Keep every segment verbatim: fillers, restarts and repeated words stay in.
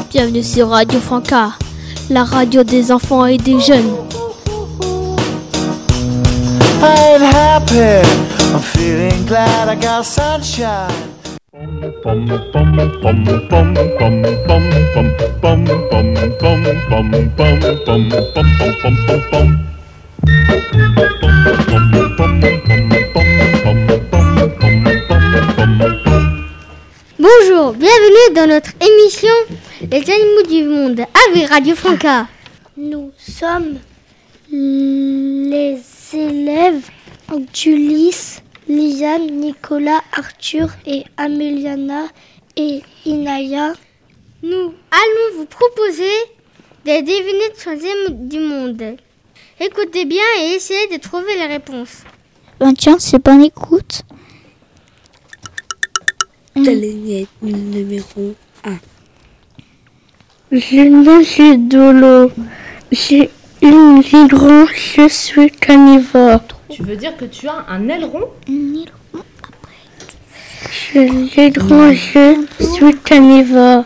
Bienvenue sur Radio Franca, la radio des enfants et des jeunes. I'm happy, I'm feeling glad I got sunshine. Bonjour, bienvenue dans notre émission Les animaux du monde avec Radio Franca. Nous sommes les élèves d'Ulysse, Liane, Nicolas, Arthur et Améliana et Inaya. Nous allons vous proposer des devinettes sur les animaux du monde. Écoutez bien et essayez de trouver les réponses. Ben tiens, c'est bonne écoute. Devinette numéro un. Je mange de l'eau. J'ai une vie grande, je suis carnivore. Tu veux dire que tu as un aileron? Je l'ai grand, je suis carnivore.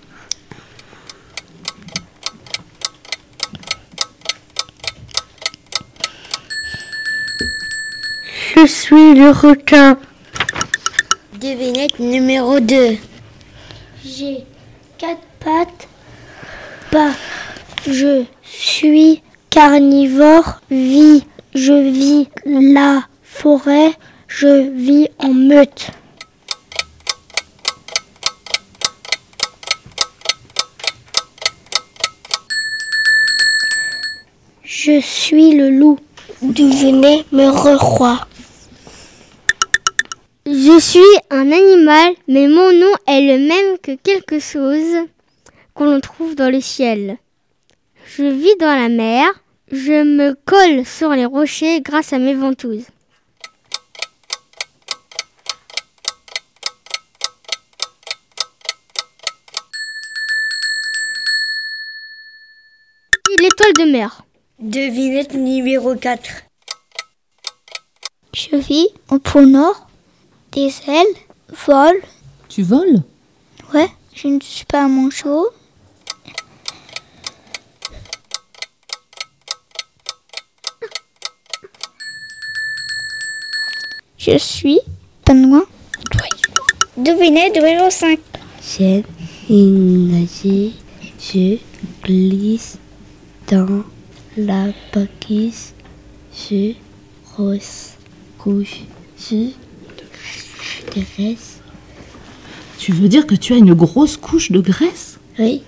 Je suis le requin. Devinette numéro deux. J'ai quatre pattes. Pas. Je suis carnivore. Vis. Je vis la forêt. Je vis en meute. Je suis le loup. Devinez numéro trois. Je suis un animal, mais mon nom est le même que quelque chose qu'on l'on trouve dans le ciel. Je vis dans la mer, je me colle sur les rochers grâce à mes ventouses. L'étoile de mer. Devinette numéro quatre. Je vis au pôle Nord, des ailes, vole. Tu voles? Ouais, je ne suis pas un manchot. Je suis pingouin. Devinette numéro cinq. J'aime nager, je glisse dans la banquise, je rose couche, je graisse. Tu veux dire que tu as une grosse couche de graisse? Oui.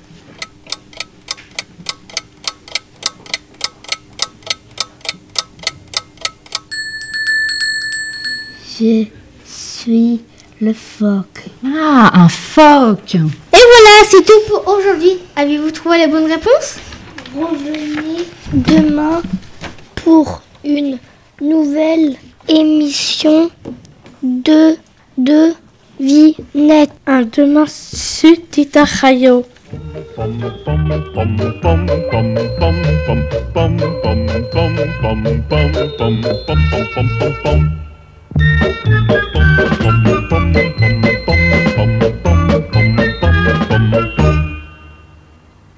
Je suis le phoque. Ah, un phoque! Et voilà, c'est tout pour aujourd'hui. Avez-vous trouvé les bonnes réponses? Revenez demain pour une nouvelle émission de devinettes. À demain sur Tita Radio. Pom pom pom pom pom pom pom pom pom pom pom pom pom pom pom pom pom pom.